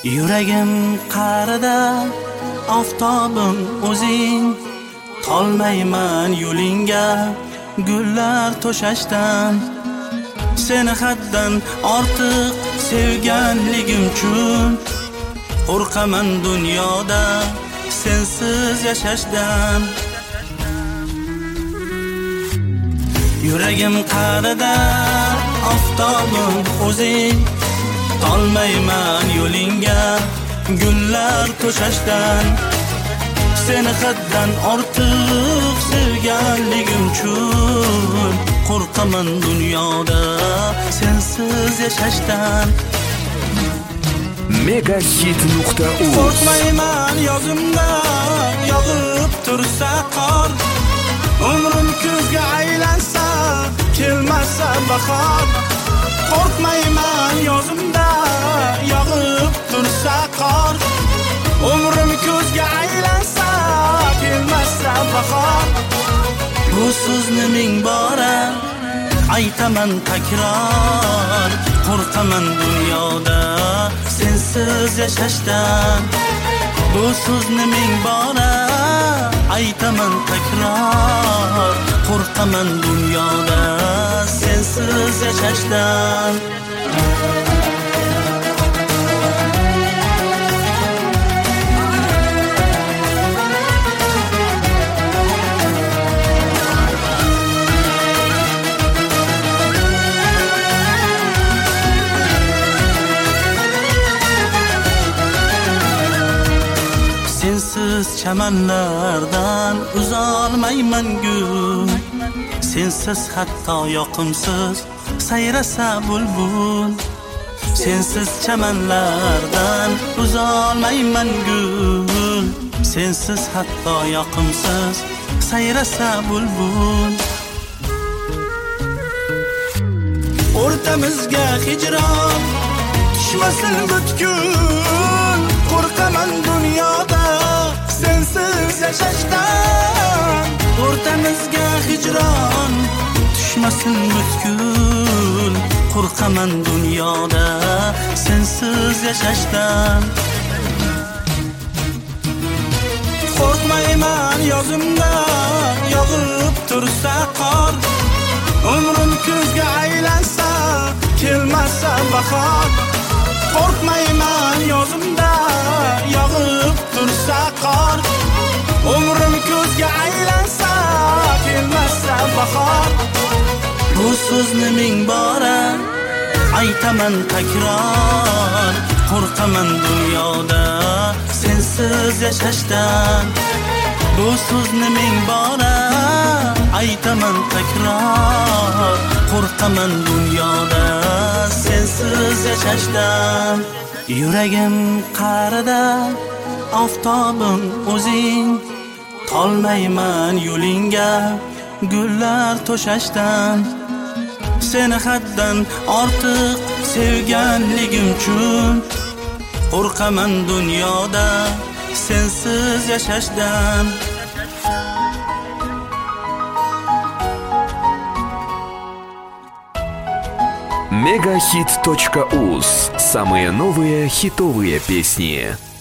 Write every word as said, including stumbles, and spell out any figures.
Yuragim qa'rida oftobim o'zing, tolmayman yo'lingga gullar to'shashdan. Seni haddan ortiq sevganligim uchun qo'rqaman dunyoda sensiz yashashdan. Yuragim qa'rida oftobim o'zing, tolmayman yo'lingga gullar to'shashdan. Seni haddan ortiq sevganligim uchun qo'rqaman dunyoda sensiz yashashdan. Megahit nuqta uz. Qo'rqmayman yozimda yog'ib tursa qor, umrim kuzga aylansa kelmasa bahor. Qo'rqmayman yozimda yog'ib tursa qor, umrim kuzga aylansa kelmasa bahor. Bu so'zni ming bora aytaman takror, qo'rqaman dunyoda sensiz yashashdan. Bu so'zni ming bora aytaman takror, qo'rqaman dunyoda sensiz yashashdan. Sensiz chamanlardan uzolmayman gul, sensiz hatto yoqimsiz sayrasa bulbul. Sensiz chamanlardan uzolmayman gul, sensiz hatto yoqimsiz sayrasa bulbul. O'rtamizga hijron tushmasin butkul, qo'rqaman dunyoda sensiz yashashdan. O'rtamizga hijron tushmasin butkul, qo'rqaman dunyoda sensiz yashashdan. Qo'rqmayman yozimda yog'ib tursa qor, umrim kuzga aylansa kelmasa bahor. Qo'rqmayman yozimda yog'ib tursa qor, umrim kuzga aylansa kelmasa bahor. Bu so'zni ming bora aytaman takror, qo'rqaman dunyoda sensiz yashashdan. Bu so'zni ming bora aytaman takror, qo'rqaman dunyoda sensiz yashashdan. Yuragim qa'rida oftobim o'zing, tolmayman yo'lingga gullar to'shashdan. Seni haddan ortiq sevganligim uchun qo'rqaman dunyoda sensiz yashashdan. Megahit точка уз. Самые новые хитовые песни.